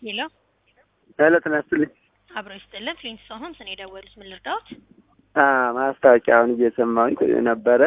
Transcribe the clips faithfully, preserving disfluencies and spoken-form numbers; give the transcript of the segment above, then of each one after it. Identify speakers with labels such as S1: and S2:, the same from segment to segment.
S1: ሄሎ
S2: ሄሎ ተነስተልኝ
S1: አብሮ ይስጥልን ፍሊንስቶን ሆምስ ነው የደወሉት። ምን ልርዳዎት?
S2: አ ማስታወቂያውን እየሰማሁኝ ነበረ።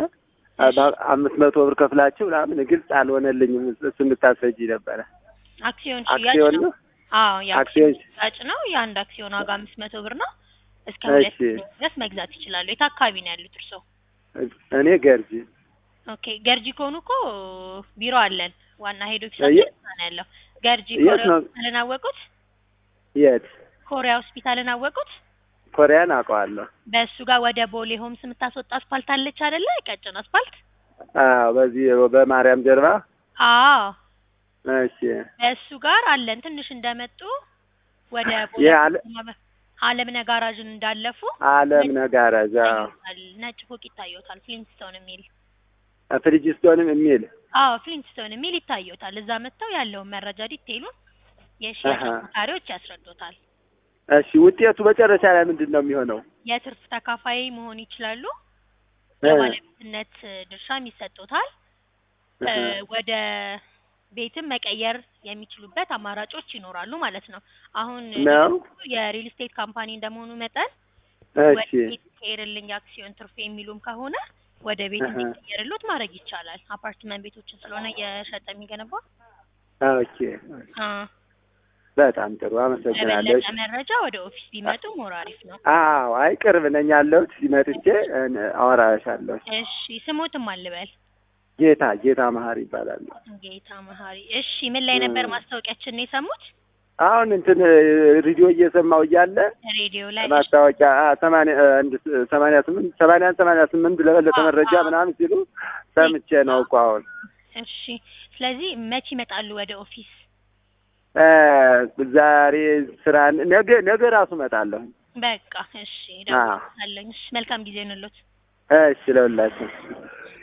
S2: አምስት መቶ ብር ከፍላችሁ ምናምን ግልጽ አልሆነልኝም። እሱ እንድታስረጂ ነበረ።
S1: አክሲዮን
S2: አክሲዮን
S1: ሽያጭ ነው?
S2: ነው?
S1: አዎ
S2: አክሲዮን
S1: የአክሲዮን ሽያጭ ነው። የአንድ አክሲዮን ዋጋ አምስት መቶ ብር ነው። እስከ ሁለት
S2: እሺ።
S1: ድረስ መግዛት ይችላሉ። የት አካባቢ ነው ያሉት እርስዎ?
S2: እኔ ገርጂ።
S1: ኦኬ ገርጂ ከሆኑ እኮ ቢሮ አለን። ዋና ሄድ
S2: የ-
S1: ኦፊሳችን እዛ ነው ያለው። ገርጂ
S2: የት
S1: ኮሪያ
S2: ነው?
S1: ሆስፒታልን አወቁት?
S2: የት?
S1: ኮሪያ ሆስፒታልን አወቁት?
S2: ኮሪያን አውቀዋለሁ።
S1: በእሱ ጋር ወደ ቦሌ ሆምስ የምታስወጣ አስፓልት አለች አይደለ? ቀጭን አስፓልት።
S2: አዎ፣ በዚህ በማርያም ጀርባ።
S1: አዎ
S2: እሺ።
S1: በእሱ ጋር አለን። ትንሽ እንደመጡ ወደ ቦሌ
S2: የአለ-
S1: አለም ነጋራዥን እንዳለፉ
S2: አለም ነጋራዥ። አዎ።
S1: ይታዩታል። ነጭ ፎቅ ይታዩታል። ፍሊንስቶን የሚል
S2: ፍሪጅስቶንም የሚል።
S1: አዎ ፍሊንስቶን የሚል ይታዩታል። እዛ መጥተው ያለውን መረጃ ዲቴይሉን የሽያጭ
S2: አሃ።
S1: አማካሪዎች ያስረዱታል።
S2: እሺ፣ ውጤቱ መጨረሻ ላይ ምንድን ነው የሚሆነው?
S1: የትርፍ ተካፋይ መሆን ይችላሉ።
S2: እ
S1: የባለቤትነት ድርሻም ይሰጡታል። እ
S2: እህ።
S1: ወደ ቤትም መቀየር የሚችሉበት አማራጮች ይኖራሉ ማለት ነው። አሁን
S2: ነው?
S1: የሪል ስቴት ካምፓኒ እንደመሆኑ መጠን ወደ
S2: እሺ።
S1: ቤት ቀየርልኝ አክሲዮን ትርፍ የሚሉም ከሆነ ወደ ቤት
S2: አሃ።
S1: እንዲቀየርሉት ማድረግ ይቻላል። አፓርትመንት ቤቶችን ስለሆነ እየሸጠ የሚገነባው።
S2: ኦኬ።
S1: አ
S2: በጣም ጥሩ አመሰግናለሁ።
S1: ለበለጠ መረጃ ወደ ኦፊስ ቢመጡ ሞር አሪፍ ነው።
S2: አዎ፣ አይ ቅርብ ነኝ ያለሁት። ሲመጥቼ አወራሻለሁ።
S1: እሺ ስሞትም አልበል።
S2: ጌታ ጌታ መሀሪ ይባላል።
S1: ጌታ መሀሪ። እሺ ምን ላይ ነበር ማስታወቂያችን የሰሙት?
S2: አሁን እንትን ሬዲዮ እየሰማሁ እያለ
S1: ሬዲዮ ላይ።
S2: ማስታወቂያ ሰማንያ አንድ ሰማንያ ስምንት ሰማንያ ሰማንያ ስምንት ለበለጠ መረጃ ምናምን ሲሉ ሰምቼ ነው እኮ አሁን።
S1: እሺ ስለዚህ መቼ ይመጣሉ ወደ ኦፊስ?
S2: እ ዛሬ ስራ ነገ ነገ ራሱ እመጣለሁ።
S1: በቃ እሺ ደውላለሁ። እሺ መልካም ጊዜ እንሎት።
S2: እሺ ለሁላችሁ።